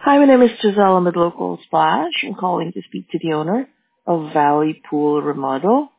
Hi, my name is Giselle. I'm with Local Splash. I'm calling to speak to the owner of Valley Pool Remodel.